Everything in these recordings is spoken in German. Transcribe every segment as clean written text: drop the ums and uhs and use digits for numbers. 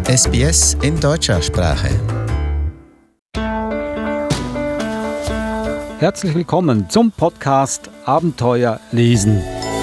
SBS in deutscher Sprache. Herzlich willkommen zum Podcast Abenteuer lesen.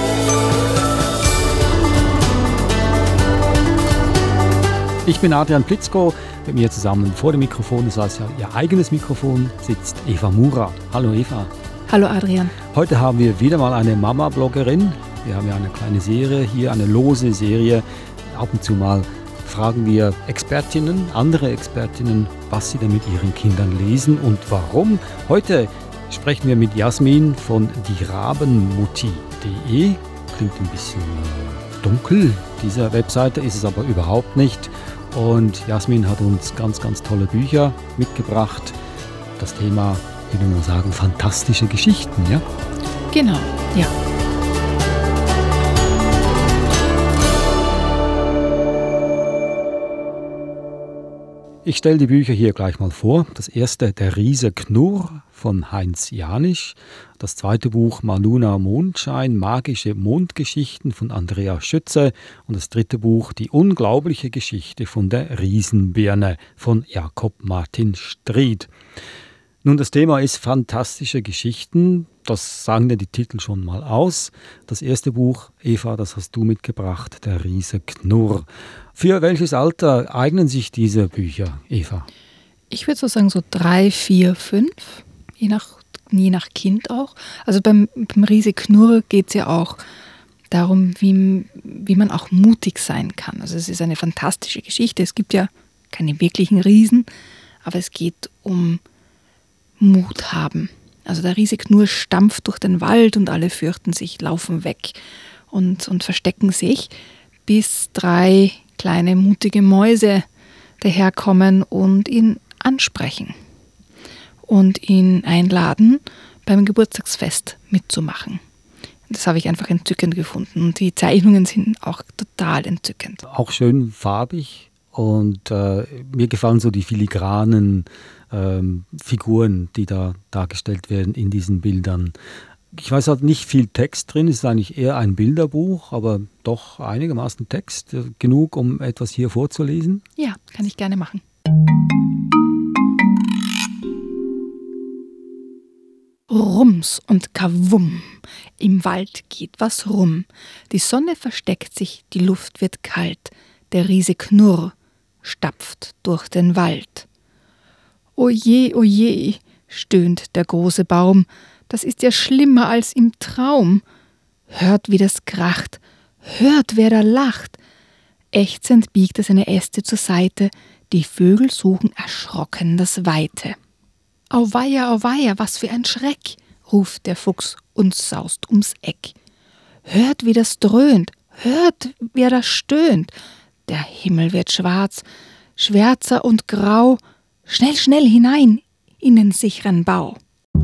Ich bin Adrian Plitzko. Mit mir zusammen vor dem Mikrofon, das heißt ja ihr eigenes Mikrofon, sitzt Eva Murat. Hallo Eva. Hallo Adrian. Heute haben wir wieder mal eine Mama-Bloggerin. Wir haben ja eine kleine Serie hier, eine lose Serie. Ab und zu mal fragen wir Expertinnen, andere Expertinnen, was sie denn mit ihren Kindern lesen und warum. Heute sprechen wir mit Jasmin von dierabenmutti.de. Klingt ein bisschen dunkel, diese Webseite ist es aber überhaupt nicht. Und Jasmin hat uns ganz, ganz tolle Bücher mitgebracht. Das Thema, wie wir mal sagen, fantastische Geschichten, ja? Genau, ja. Ich stelle die Bücher hier gleich mal vor. Das erste, Der Riese Knurr von Heinz Janisch. Das zweite Buch, Maluna Mondschein, magische Mondgeschichten von Andrea Schütze. Und das dritte Buch, Die unglaubliche Geschichte von der Riesenbirne von Jakob Martin Stried. Nun, das Thema ist fantastische Geschichten. Das sagen dir die Titel schon mal aus. Das erste Buch, Eva, das hast du mitgebracht, Der Riese Knurr. Für welches Alter eignen sich diese Bücher, Eva? Ich würde so sagen so 3, 4, 5, je nach Kind auch. Also beim Riese Knurr geht es ja auch darum, wie man auch mutig sein kann. Also es ist eine fantastische Geschichte. Es gibt ja keine wirklichen Riesen, aber es geht um Mut haben. Also der Riese Knurr stampft durch den Wald und alle fürchten sich, laufen weg und verstecken sich, bis 3 kleine mutige Mäuse daherkommen und ihn ansprechen und ihn einladen, beim Geburtstagsfest mitzumachen. Das habe ich einfach entzückend gefunden und die Zeichnungen sind auch total entzückend. Auch schön farbig und mir gefallen so die filigranen Figuren, die da dargestellt werden in diesen Bildern. Ich weiß halt nicht viel Text drin, es ist eigentlich eher ein Bilderbuch, aber doch einigermaßen Text. Genug, um etwas hier vorzulesen? Ja, kann ich gerne machen. Rums und Kavum, im Wald geht was rum. Die Sonne versteckt sich, die Luft wird kalt. Der Riese Knurr stapft durch den Wald. Oje, stöhnt der große Baum, das ist ja schlimmer als im Traum. Hört, wie das kracht, hört, wer da lacht. Ächzend biegt er seine Äste zur Seite, die Vögel suchen erschrocken das Weite. Auweia, was für ein Schreck, ruft der Fuchs und saust ums Eck. Hört, wie das dröhnt, hört, wer da stöhnt. Der Himmel wird schwarz, schwärzer und grau. Schnell, schnell hinein in den sicheren Bau.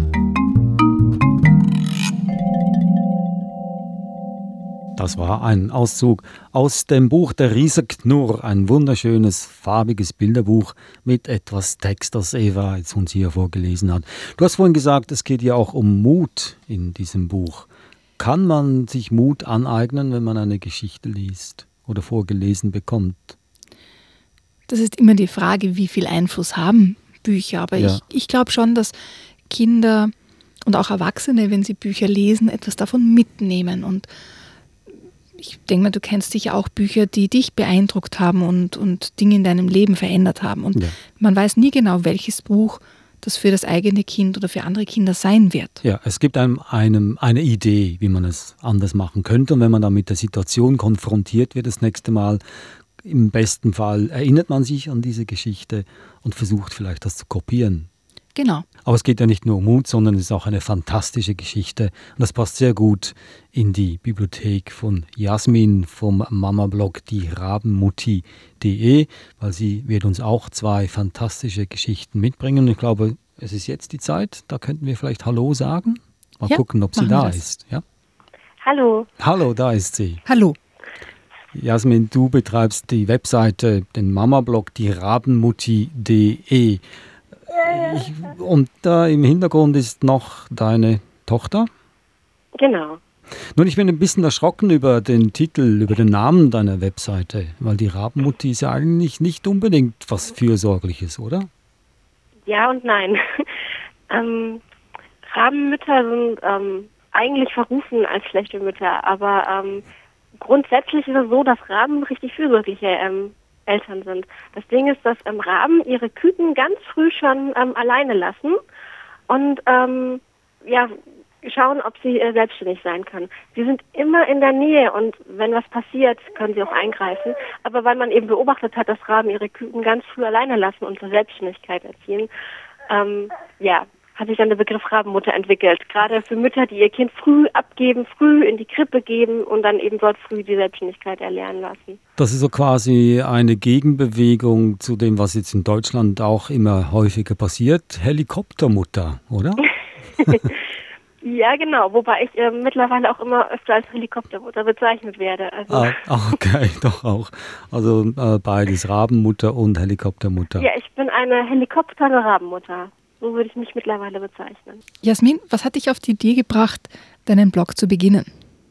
Das war ein Auszug aus dem Buch Der Riese Knurr, ein wunderschönes, farbiges Bilderbuch mit etwas Text, das Eva jetzt uns hier vorgelesen hat. Du hast vorhin gesagt, es geht ja auch um Mut in diesem Buch. Kann man sich Mut aneignen, wenn man eine Geschichte liest oder vorgelesen bekommt? Das ist immer die Frage, wie viel Einfluss haben Bücher. Aber ja. Ich glaube schon, dass Kinder und auch Erwachsene, wenn sie Bücher lesen, etwas davon mitnehmen. Und ich denke mal, du kennst sicher auch Bücher, die dich beeindruckt haben und Dinge in deinem Leben verändert haben. Und man weiß nie genau, welches Buch das für das eigene Kind oder für andere Kinder sein wird. Ja, es gibt einem eine Idee, wie man es anders machen könnte. Und wenn man dann mit der Situation konfrontiert wird das nächste Mal, im besten Fall erinnert man sich an diese Geschichte und versucht vielleicht das zu kopieren. Genau. Aber es geht ja nicht nur um Mut, sondern es ist auch eine fantastische Geschichte. Und das passt sehr gut in die Bibliothek von Jasmin vom Mama-Blog dierabenmutti.de, weil sie wird uns auch 2 fantastische Geschichten mitbringen. Ich glaube, es ist jetzt die Zeit, da könnten wir vielleicht Hallo sagen. Mal gucken, ob sie da ist. Ja? Hallo. Hallo, da ist sie. Hallo. Jasmin, du betreibst die Webseite, den Mama-Blog dierabenmutti.de. Und da im Hintergrund ist noch deine Tochter? Genau. Nun, ich bin ein bisschen erschrocken über den Titel, über den Namen deiner Webseite, weil die Rabenmutti ist ja eigentlich nicht unbedingt was Fürsorgliches, oder? Ja und nein. Rabenmütter sind eigentlich verrufen als schlechte Mütter, aber grundsätzlich ist es so, dass Raben richtig fürsorgliche Eltern sind. Das Ding ist, dass Raben ihre Küken ganz früh schon alleine lassen und schauen, ob sie selbstständig sein können. Sie sind immer in der Nähe und wenn was passiert, können sie auch eingreifen. Aber weil man eben beobachtet hat, dass Raben ihre Küken ganz früh alleine lassen und zur Selbstständigkeit erziehen, hat sich dann der Begriff Rabenmutter entwickelt. Gerade für Mütter, die ihr Kind früh abgeben, früh in die Krippe geben und dann eben dort früh die Selbstständigkeit erlernen lassen. Das ist so quasi eine Gegenbewegung zu dem, was jetzt in Deutschland auch immer häufiger passiert. Helikoptermutter, oder? Ja, genau. Wobei ich mittlerweile auch immer öfter als Helikoptermutter bezeichnet werde. Also okay, doch auch. Also beides, Rabenmutter und Helikoptermutter. Ja, ich bin eine Helikopter-Rabenmutter. So würde ich mich mittlerweile bezeichnen. Jasmin, was hat dich auf die Idee gebracht, deinen Blog zu beginnen?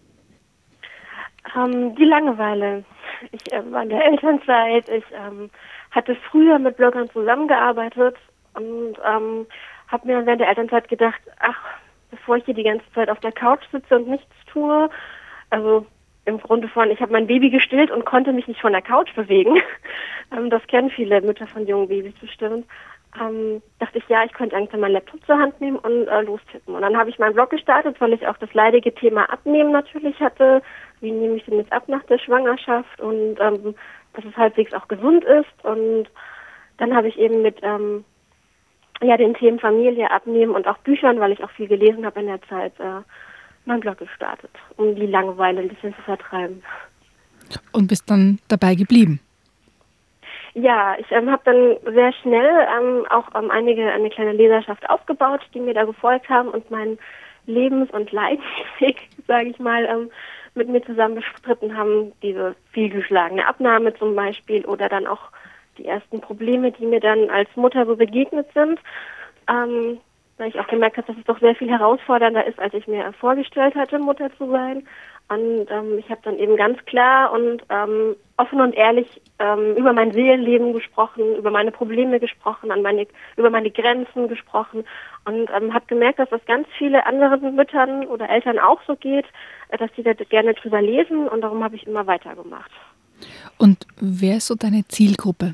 Die Langeweile. Ich war in der Elternzeit. Ich hatte früher mit Bloggern zusammengearbeitet und habe mir während der Elternzeit gedacht, bevor ich hier die ganze Zeit auf der Couch sitze und nichts tue, also im Grunde von, ich habe mein Baby gestillt und konnte mich nicht von der Couch bewegen. Das kennen viele Mütter von jungen Babys bestimmt. Dachte ich, ich könnte eigentlich meinen Laptop zur Hand nehmen und lostippen. Und dann habe ich meinen Blog gestartet, weil ich auch das leidige Thema Abnehmen natürlich hatte. Wie nehme ich denn jetzt ab nach der Schwangerschaft und dass es halbwegs auch gesund ist. Und dann habe ich eben mit den Themen Familie, Abnehmen und auch Büchern, weil ich auch viel gelesen habe in der Zeit, meinen Blog gestartet, um die Langeweile ein bisschen zu vertreiben. Und bist dann dabei geblieben? Ja, ich habe dann sehr schnell eine kleine Leserschaft aufgebaut, die mir da gefolgt haben und meinen Lebens- und Leidensweg, sage ich mal, mit mir zusammen bestritten haben. Diese vielgeschlagene Abnahme zum Beispiel oder dann auch die ersten Probleme, die mir dann als Mutter so begegnet sind, weil ich auch gemerkt habe, dass es doch sehr viel herausfordernder ist, als ich mir vorgestellt hatte, Mutter zu sein. Und ich habe dann eben ganz klar und offen und ehrlich über mein Seelenleben gesprochen, über meine Probleme gesprochen, über meine Grenzen gesprochen und habe gemerkt, dass das ganz viele anderen Müttern oder Eltern auch so geht, dass die da gerne drüber lesen und darum habe ich immer weitergemacht. Und wer ist so deine Zielgruppe?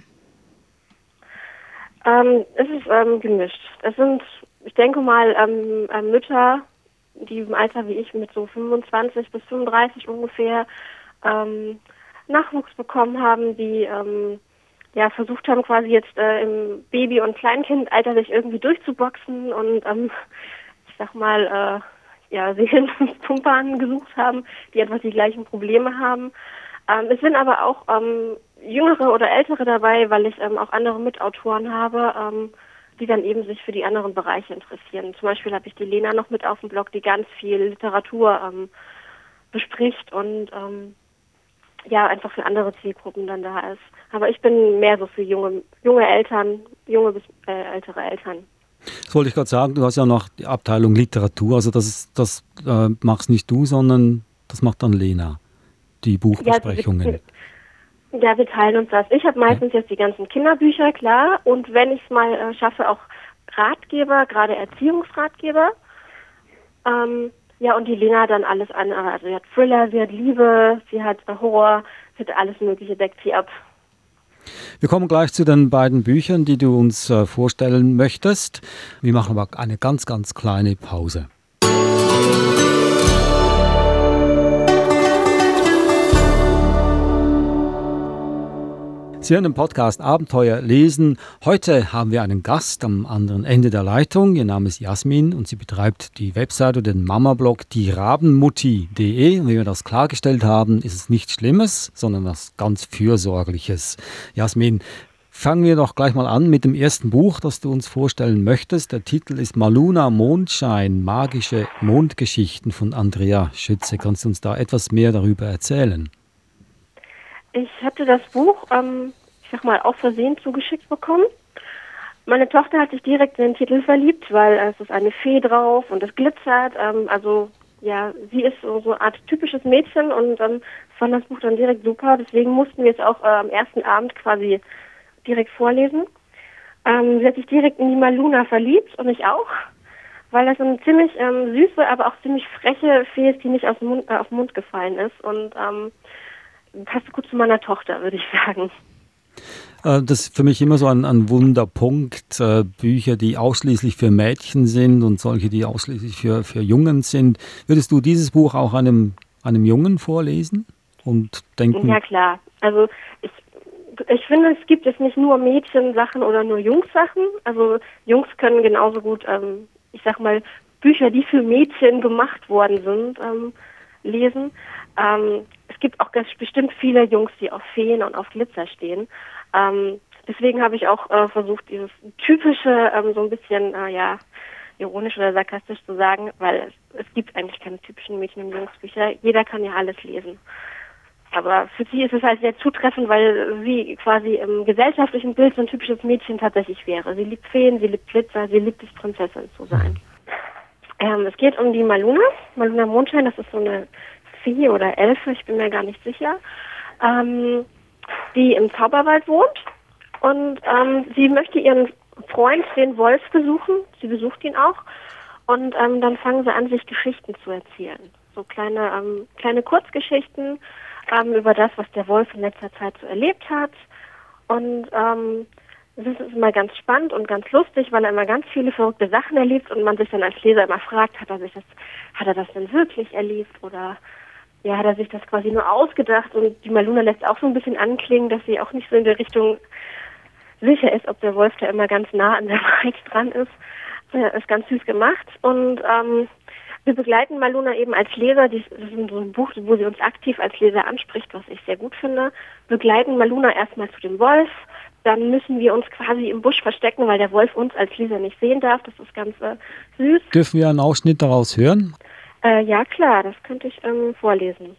Es ist gemischt. Es sind, ich denke mal, Mütter, die im Alter wie ich mit so 25 bis 35 ungefähr Nachwuchs bekommen haben, die versucht haben, quasi jetzt im Baby- und Kleinkindalter sich irgendwie durchzuboxen und ich sag mal, Seelenpumpern gesucht haben, die etwas die gleichen Probleme haben. Es sind aber auch Jüngere oder Ältere dabei, weil ich auch andere Mitautoren habe, die dann eben sich für die anderen Bereiche interessieren. Zum Beispiel habe ich die Lena noch mit auf dem Blog, die ganz viel Literatur bespricht und einfach für andere Zielgruppen dann da ist. Aber ich bin mehr so für junge Eltern, junge bis ältere Eltern. Das wollte ich gerade sagen, du hast ja noch die Abteilung Literatur, also das machst nicht du, sondern das macht dann Lena, die Buchbesprechungen. Ja, wir teilen uns das. Ich habe meistens jetzt die ganzen Kinderbücher, klar, und wenn ich es mal schaffe, auch Ratgeber, gerade Erziehungsratgeber. Und die Lena dann alles andere. Also sie hat Thriller, sie hat Liebe, sie hat Horror, sie hat alles Mögliche, deckt sie ab. Wir kommen gleich zu den beiden Büchern, die du uns vorstellen möchtest. Wir machen aber eine ganz, ganz kleine Pause. Sie hören den Podcast Abenteuer lesen. Heute haben wir einen Gast am anderen Ende der Leitung. Ihr Name ist Jasmin und sie betreibt die Webseite oder den Mama-Blog dierabenmutti.de. Und wie wir das klargestellt haben, ist es nichts Schlimmes, sondern was ganz Fürsorgliches. Jasmin, fangen wir doch gleich mal an mit dem ersten Buch, das du uns vorstellen möchtest. Der Titel ist Maluna Mondschein, magische Mondgeschichten von Andrea Schütze. Kannst du uns da etwas mehr darüber erzählen? Ich hatte das Buch, aus Versehen zugeschickt bekommen. Meine Tochter hat sich direkt in den Titel verliebt, weil es ist eine Fee drauf und es glitzert. ja, sie ist so eine Art typisches Mädchen und fand das Buch dann direkt super. Deswegen mussten wir es auch am ersten Abend quasi direkt vorlesen. Sie hat sich direkt in die Maluna verliebt und ich auch, weil das eine ziemlich süße, aber auch ziemlich freche Fee ist, die nicht auf den Mund gefallen ist. Und passt gut zu meiner Tochter, würde ich sagen. Das ist für mich immer so ein Wunderpunkt. Bücher, die ausschließlich für Mädchen sind und solche, die ausschließlich für Jungen sind. Würdest du dieses Buch auch einem Jungen vorlesen und denken? Ja, klar. Also ich finde, es gibt jetzt nicht nur Mädchensachen oder nur Jungs-Sachen. Also Jungs können genauso gut, ich sag mal, Bücher, die für Mädchen gemacht worden sind, lesen. Es gibt auch ganz bestimmt viele Jungs, die auf Feen und auf Glitzer stehen. Deswegen habe ich auch versucht, dieses typische so ein bisschen, ironisch oder sarkastisch zu sagen, weil es gibt eigentlich keine typischen Mädchen- und Jungsbücher. Jeder kann ja alles lesen. Aber für sie ist es halt sehr zutreffend, weil sie quasi im gesellschaftlichen Bild so ein typisches Mädchen tatsächlich wäre. Sie liebt Feen, sie liebt Glitzer, sie liebt es, Prinzessin zu sein. Es geht um die Maluna Mondschein, das ist so eine Fee oder Elfe, ich bin mir gar nicht sicher, die im Zauberwald wohnt und sie möchte ihren Freund, den Wolf, besuchen. Sie besucht ihn auch und dann fangen sie an, sich Geschichten zu erzählen. So kleine Kurzgeschichten über das, was der Wolf in letzter Zeit so erlebt hat. Und es ist immer ganz spannend und ganz lustig, weil er immer ganz viele verrückte Sachen erlebt und man sich dann als Leser immer fragt, hat er das denn wirklich erlebt oder ja, hat er sich das quasi nur ausgedacht? Und die Maluna lässt auch so ein bisschen anklingen, dass sie auch nicht so in der Richtung sicher ist, ob der Wolf da immer ganz nah an der Wahrheit dran ist. Ja, ist ganz süß gemacht und wir begleiten Maluna eben als Leser, das ist so ein Buch, wo sie uns aktiv als Leser anspricht, was ich sehr gut finde, begleiten Maluna erstmal zu dem Wolf, dann müssen wir uns quasi im Busch verstecken, weil der Wolf uns als Leser nicht sehen darf, das ist ganz süß. Dürfen wir einen Ausschnitt daraus hören? Ja klar, das könnte ich vorlesen.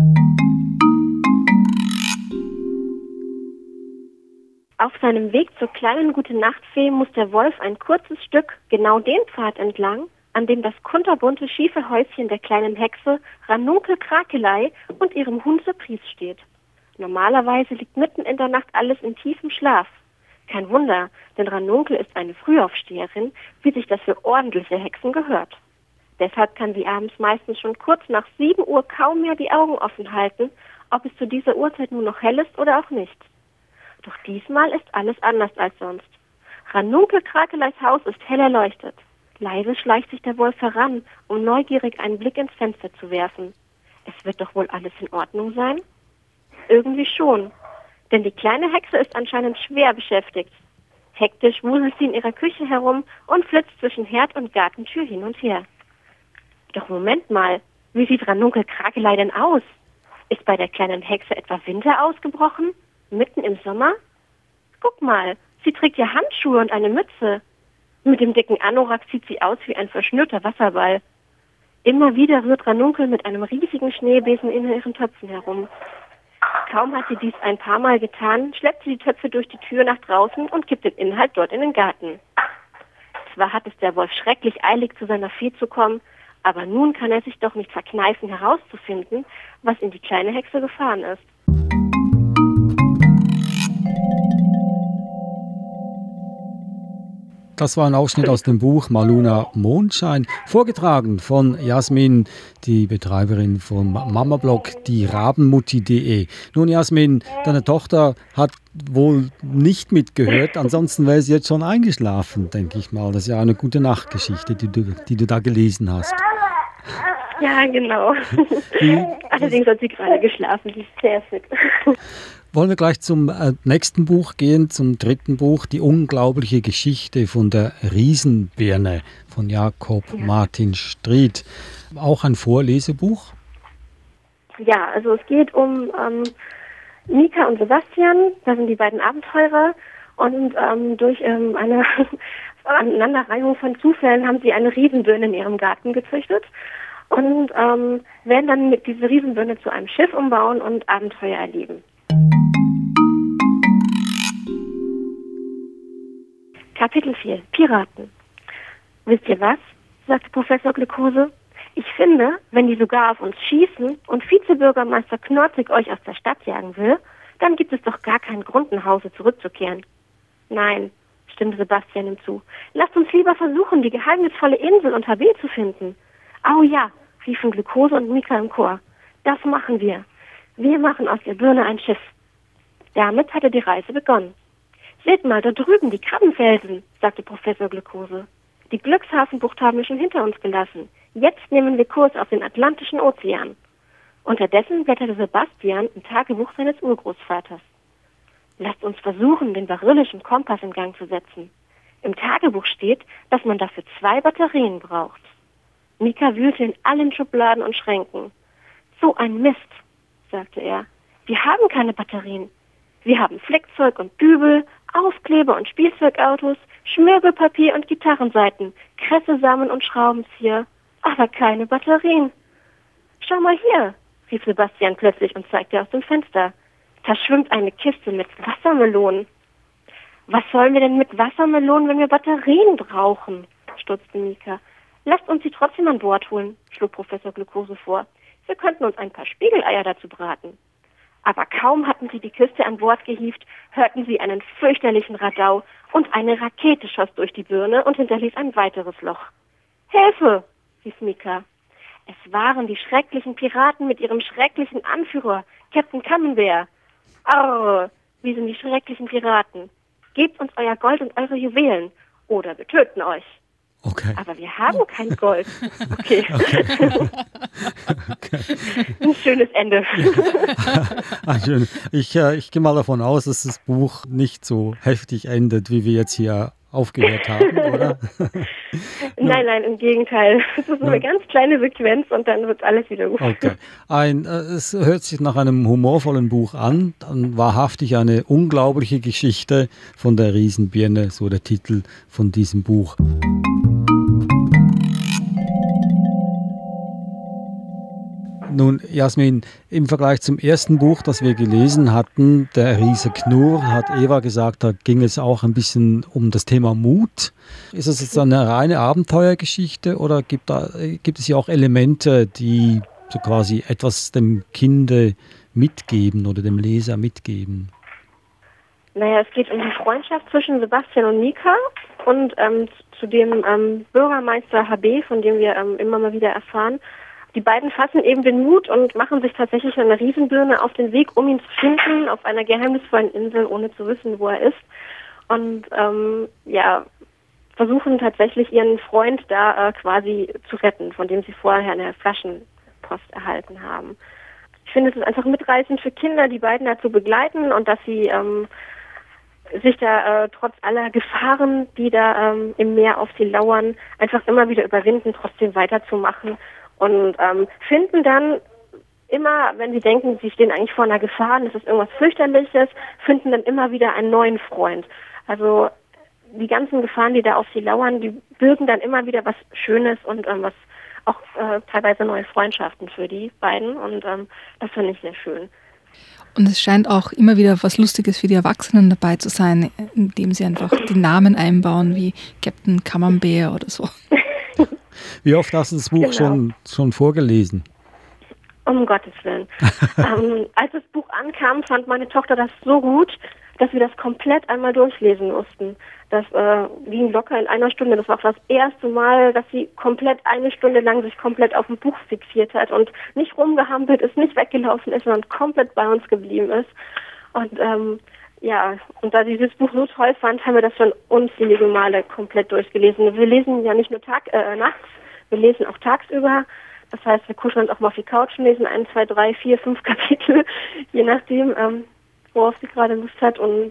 Auf seinem Weg zur kleinen Gute-Nacht-Fee muss der Wolf ein kurzes Stück genau den Pfad entlang, an dem das kunterbunte schiefe Häuschen der kleinen Hexe Ranunkel Krakelei und ihrem Huhn Surprise steht. Normalerweise liegt mitten in der Nacht alles in tiefem Schlaf. Kein Wunder, denn Ranunkel ist eine Frühaufsteherin, wie sich das für ordentliche Hexen gehört. Deshalb kann sie abends meistens schon kurz nach 7 Uhr kaum mehr die Augen offen halten, ob es zu dieser Uhrzeit nur noch hell ist oder auch nicht. Doch diesmal ist alles anders als sonst. Ranunkel Krakeleis Haus ist hell erleuchtet. Leise schleicht sich der Wolf heran, um neugierig einen Blick ins Fenster zu werfen. Es wird doch wohl alles in Ordnung sein? Irgendwie schon. Denn die kleine Hexe ist anscheinend schwer beschäftigt. Hektisch wuselt sie in ihrer Küche herum und flitzt zwischen Herd und Gartentür hin und her. Doch Moment mal, wie sieht Ranunkel Krakelei denn aus? Ist bei der kleinen Hexe etwa Winter ausgebrochen? Mitten im Sommer? Guck mal, sie trägt ja Handschuhe und eine Mütze. Mit dem dicken Anorak sieht sie aus wie ein verschnürter Wasserball. Immer wieder rührt Ranunkel mit einem riesigen Schneebesen in ihren Töpfen herum. Kaum hat sie dies ein paar Mal getan, schleppt sie die Töpfe durch die Tür nach draußen und kippt den Inhalt dort in den Garten. Zwar hat es der Wolf schrecklich eilig, zu seiner Fee zu kommen, aber nun kann er sich doch nicht verkneifen, herauszufinden, was in die kleine Hexe gefahren ist. Das war ein Ausschnitt aus dem Buch Maluna Mondschein, vorgetragen von Jasmin, die Betreiberin vom Mama-Blog dierabenmutti.de. Nun Jasmin, deine Tochter hat wohl nicht mitgehört, ansonsten wäre sie jetzt schon eingeschlafen, denke ich mal. Das ist ja eine gute Nachtgeschichte, die du da gelesen hast. Ja, genau. Allerdings hat sie gerade geschlafen, sie ist sehr fit. Wollen wir gleich zum nächsten Buch gehen, zum dritten Buch, Die unglaubliche Geschichte von der Riesenbirne von Jakob Martin Stried. Auch ein Vorlesebuch? Ja, also es geht um Mika und Sebastian, das sind die beiden Abenteurer und durch eine Aneinanderreihung von Zufällen haben sie eine Riesenbirne in ihrem Garten gezüchtet und werden dann mit dieser Riesenbirne zu einem Schiff umbauen und Abenteuer erleben. Kapitel 4. Piraten. Wisst ihr was? Sagte Professor Glukose. Ich finde, wenn die sogar auf uns schießen und Vizebürgermeister Knorzig euch aus der Stadt jagen will, dann gibt es doch gar keinen Grund, nach Hause zurückzukehren. Nein, stimmte Sebastian ihm zu. Lasst uns lieber versuchen, die geheimnisvolle Insel unter B zu finden. Au ja, riefen Glukose und Mika im Chor. Das machen wir. Wir machen aus der Birne ein Schiff. Damit hatte die Reise begonnen. Seht mal, da drüben die Krabbenfelsen, sagte Professor Glukose. Die Glückshafenbucht haben wir schon hinter uns gelassen. Jetzt nehmen wir Kurs auf den Atlantischen Ozean. Unterdessen blätterte Sebastian im Tagebuch seines Urgroßvaters. Lasst uns versuchen, den baryllischen Kompass in Gang zu setzen. Im Tagebuch steht, dass man dafür 2 Batterien braucht. Mika wühlte in allen Schubladen und Schränken. So ein Mist, sagte er. Wir haben keine Batterien. Wir haben Flickzeug und Dübel, Aufkleber und Spielzeugautos, Schmirgelpapier und Gitarrensaiten, Kressesamen und Schraubenzieher, aber keine Batterien. Schau mal hier, rief Sebastian plötzlich und zeigte aus dem Fenster. Da schwimmt eine Kiste mit Wassermelonen. Was sollen wir denn mit Wassermelonen, wenn wir Batterien brauchen? Stutzte Mika. Lasst uns sie trotzdem an Bord holen, schlug Professor Glukose vor. Wir könnten uns ein paar Spiegeleier dazu braten. Aber kaum hatten sie die Kiste an Bord gehievt, hörten sie einen fürchterlichen Radau und eine Rakete schoss durch die Birne und hinterließ ein weiteres Loch. Hilfe, rief Mika. Es waren die schrecklichen Piraten mit ihrem schrecklichen Anführer, Captain Camembert. Arr, riefen die schrecklichen Piraten. Gebt uns euer Gold und eure Juwelen, oder wir töten euch. Okay. Aber wir haben kein Gold. Okay. Okay. Ein schönes Ende. Schön. Ich gehe mal davon aus, dass das Buch nicht so heftig endet, wie wir jetzt hier aufgehört haben, oder? Nein, im Gegenteil. Es ist eine ganz kleine Sequenz und dann wird alles wieder gut. Okay. Es hört sich nach einem humorvollen Buch an, dann wahrhaftig eine unglaubliche Geschichte von der Riesenbirne, so der Titel von diesem Buch. Nun, Jasmin, im Vergleich zum ersten Buch, das wir gelesen hatten, Der Riese Knurr, hat Eva gesagt, da ging es auch ein bisschen um das Thema Mut. Ist es jetzt eine reine Abenteuergeschichte oder gibt es hier auch Elemente, die so quasi etwas dem Kinde mitgeben oder dem Leser mitgeben? Naja, es geht um die Freundschaft zwischen Sebastian und Mika und zu dem Bürgermeister HB, von dem wir immer mal wieder erfahren. Die beiden fassen eben den Mut und machen sich tatsächlich an der Riesenbirne auf den Weg, um ihn zu finden, auf einer geheimnisvollen Insel, ohne zu wissen, wo er ist. Und versuchen tatsächlich ihren Freund da quasi zu retten, von dem sie vorher eine Flaschenpost erhalten haben. Ich finde, es ist einfach mitreißend für Kinder, die beiden dazu begleiten und dass sie sich da trotz aller Gefahren, die da im Meer auf sie lauern, einfach immer wieder überwinden, trotzdem weiterzumachen. Und finden dann immer, wenn sie denken, sie stehen eigentlich vor einer Gefahr, das ist irgendwas Fürchterliches, finden dann immer wieder einen neuen Freund. Also die ganzen Gefahren, die da auf sie lauern, die birgen dann immer wieder was Schönes und was auch teilweise neue Freundschaften für die beiden. Und das finde ich sehr schön. Und es scheint auch immer wieder was Lustiges für die Erwachsenen dabei zu sein, indem sie einfach die Namen einbauen, wie Captain Camembert oder so. Wie oft hast du das Buch schon vorgelesen? Um Gottes Willen. Als das Buch ankam, fand meine Tochter das so gut, dass wir das komplett einmal durchlesen mussten. Das ging locker in einer Stunde. Das war auch das erste Mal, dass sie komplett eine Stunde lang sich komplett auf ein Buch fixiert hat und nicht rumgehampelt ist, nicht weggelaufen ist, sondern komplett bei uns geblieben ist. Und und da sie dieses Buch so toll fand, haben wir das schon unzählige Male komplett durchgelesen. Wir lesen ja nicht nur nachts, wir lesen auch tagsüber. Das heißt, wir kuscheln uns auch mal auf die Couch und lesen 1, 2, 3, 4, 5 Kapitel, je nachdem, worauf sie gerade Lust hat. Und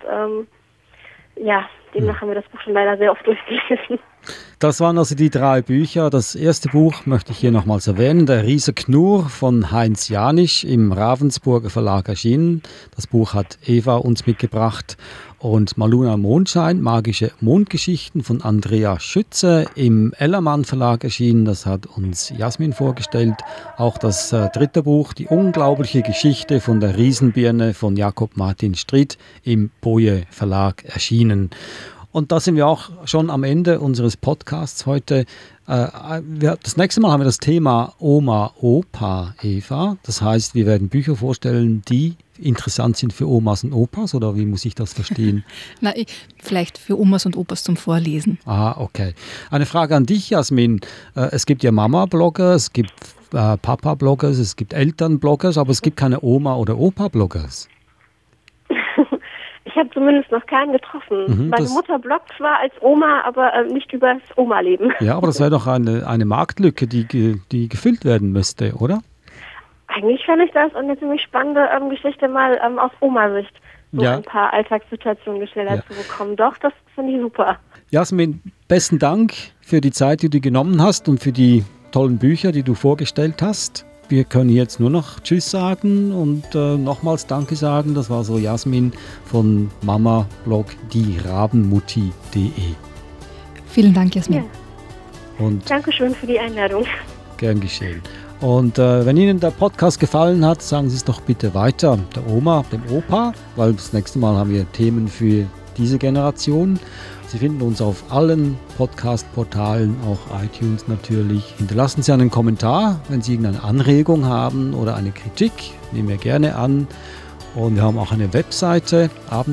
demnach haben wir das Buch schon leider sehr oft durchgelesen. Das waren also die 3 Bücher. Das erste Buch möchte ich hier nochmals erwähnen, Der Riese Knurr von Heinz Janisch, im Ravensburger Verlag erschienen. Das Buch hat Eva uns mitgebracht. Und Maluna Mondschein, magische Mondgeschichten von Andrea Schütze, im Ellermann Verlag erschienen. Das hat uns Jasmin vorgestellt. Auch das dritte Buch, Die unglaubliche Geschichte von der Riesenbirne von Jakob Martin Stritt, im Boje Verlag erschienen. Und da sind wir auch schon am Ende unseres Podcasts heute. Das nächste Mal haben wir das Thema Oma, Opa, Eva. Das heißt, wir werden Bücher vorstellen, die interessant sind für Omas und Opas, oder wie muss ich das verstehen? Na, vielleicht für Omas und Opas zum Vorlesen. Ah, okay. Eine Frage an dich, Jasmin. Es gibt ja Mama-Blogger, es gibt Papa-Bloggers, es gibt Eltern-Bloggers, aber es gibt keine Oma- oder Opa-Bloggers. Ich habe zumindest noch keinen getroffen. Meine Mutter bloggt zwar als Oma, aber nicht über das Oma-Leben. Ja, aber das wäre doch eine Marktlücke, die gefüllt werden müsste, oder? Eigentlich fände ich das eine ziemlich spannende Geschichte mal aus Oma-Sicht, so ein paar Alltagssituationen geschildert zu bekommen. Doch, das finde ich super. Jasmin, besten Dank für die Zeit, die du genommen hast und für die tollen Bücher, die du vorgestellt hast. Wir können jetzt nur noch Tschüss sagen und nochmals Danke sagen. Das war so Jasmin von Mama-Blog dierabenmutti.de. Vielen Dank, Jasmin. Ja. Und Dankeschön für die Einladung. Gern geschehen. Und wenn Ihnen der Podcast gefallen hat, sagen Sie es doch bitte weiter der Oma, dem Opa, weil das nächste Mal haben wir Themen für diese Generation. Sie finden uns auf allen Podcast-Portalen, auch iTunes natürlich. Hinterlassen Sie einen Kommentar, wenn Sie irgendeine Anregung haben oder eine Kritik, nehmen wir gerne an. Und wir haben auch eine Webseite,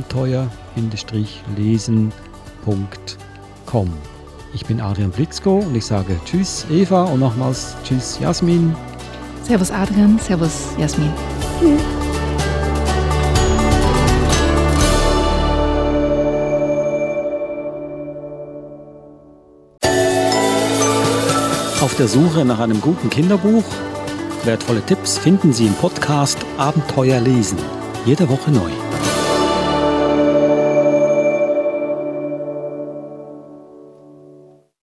abenteuer-lesen.com. Ich bin Adrian Blitzko und ich sage Tschüss Eva und nochmals Tschüss Jasmin. Servus Adrian, Servus Jasmin. Tschüss. Auf der Suche nach einem guten Kinderbuch? Wertvolle Tipps finden Sie im Podcast Abenteuer lesen. Jede Woche neu.